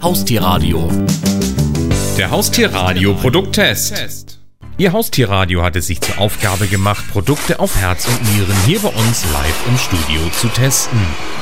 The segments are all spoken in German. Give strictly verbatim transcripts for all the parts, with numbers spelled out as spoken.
Haustierradio. Der Haustierradio Produkttest. Ihr Haustierradio hat es sich zur Aufgabe gemacht, Produkte auf Herz und Nieren hier bei uns live im Studio zu testen.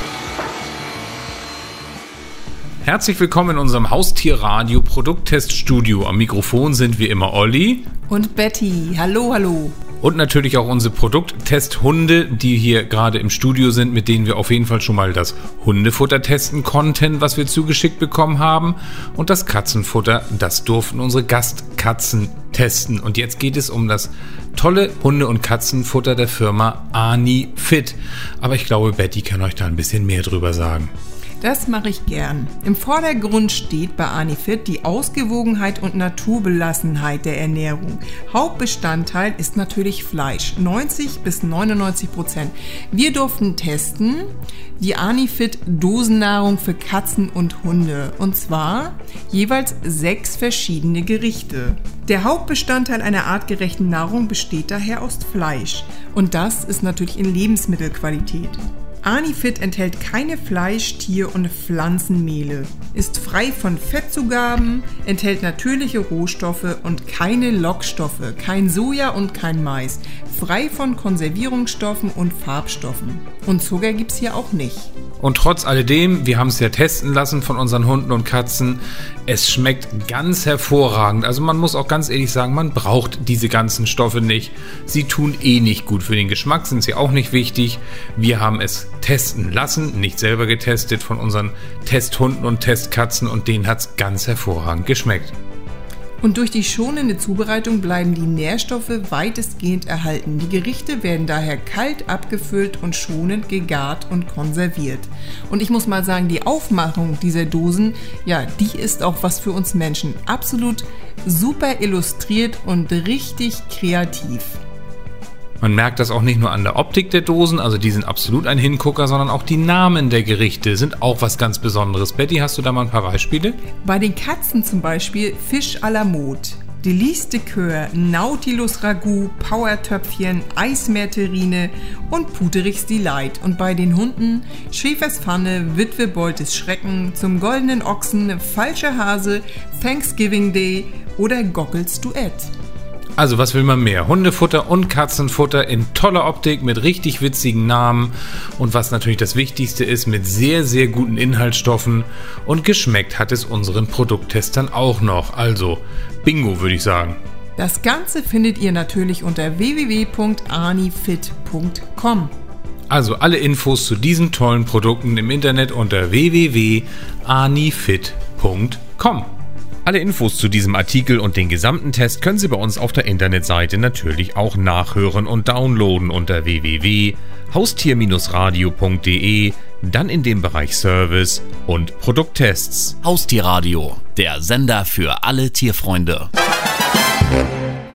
Herzlich willkommen in unserem Haustierradio Produktteststudio. Am Mikrofon sind wie immer Olli und Betty. Hallo, hallo. Und natürlich auch unsere Produkttesthunde, die hier gerade im Studio sind, mit denen wir auf jeden Fall schon mal das Hundefutter testen konnten, was wir zugeschickt bekommen haben. Und das Katzenfutter, das durften unsere Gastkatzen testen. Und jetzt geht es um das tolle Hunde- und Katzenfutter der Firma AniFit. Aber ich glaube, Betty kann euch da ein bisschen mehr drüber sagen. Das mache ich gern. Im Vordergrund steht bei AniFit die Ausgewogenheit und Naturbelassenheit der Ernährung. Hauptbestandteil ist natürlich Fleisch, neunzig bis neunundneunzig Prozent. Wir durften testen die AniFit Dosennahrung für Katzen und Hunde, und zwar jeweils sechs verschiedene Gerichte. Der Hauptbestandteil einer artgerechten Nahrung besteht daher aus Fleisch, und das ist natürlich in Lebensmittelqualität. AniFit enthält keine Fleisch-, Tier- und Pflanzenmehle, ist frei von Fettzugaben, enthält natürliche Rohstoffe und keine Lockstoffe, kein Soja und kein Mais, frei von Konservierungsstoffen und Farbstoffen. Und Zucker gibt's hier auch nicht. Und trotz alledem, wir haben es ja testen lassen von unseren Hunden und Katzen, es schmeckt ganz hervorragend. Also man muss auch ganz ehrlich sagen, man braucht diese ganzen Stoffe nicht. Sie tun eh nicht gut für den Geschmack, sind sie auch nicht wichtig. Wir haben es testen lassen, nicht selber getestet von unseren Testhunden und Testkatzen, und denen hat es ganz hervorragend geschmeckt. Und durch die schonende Zubereitung bleiben die Nährstoffe weitestgehend erhalten. Die Gerichte werden daher kalt abgefüllt und schonend gegart und konserviert. Und ich muss mal sagen, die Aufmachung dieser Dosen, ja, die ist auch was für uns Menschen. Absolut super illustriert und richtig kreativ. Man merkt das auch nicht nur an der Optik der Dosen, also die sind absolut ein Hingucker, sondern auch die Namen der Gerichte sind auch was ganz Besonderes. Betty, hast du da mal ein paar Beispiele? Bei den Katzen zum Beispiel Fisch à la Mode, Délice de Coeur, Nautilus Ragout, Powertöpfchen, Eismeerterrine und Puterichs Delight. Und bei den Hunden Schäfers Pfanne, Witwe Beutes Schrecken, Zum goldenen Ochsen, Falscher Hase, Thanksgiving Day oder Goggles Duett. Also was will man mehr? Hundefutter und Katzenfutter in toller Optik mit richtig witzigen Namen, und was natürlich das Wichtigste ist, mit sehr, sehr guten Inhaltsstoffen, und geschmeckt hat es unseren Produkttestern auch noch. Also Bingo, würde ich sagen. Das Ganze findet ihr natürlich unter w w w punkt anifit punkt com. Also alle Infos zu diesen tollen Produkten im Internet unter w w w punkt anifit punkt com. Alle Infos zu diesem Artikel und den gesamten Test können Sie bei uns auf der Internetseite natürlich auch nachhören und downloaden unter w w w punkt haustier radio punkt de, dann in dem Bereich Service und Produkttests. Haustierradio, der Sender für alle Tierfreunde.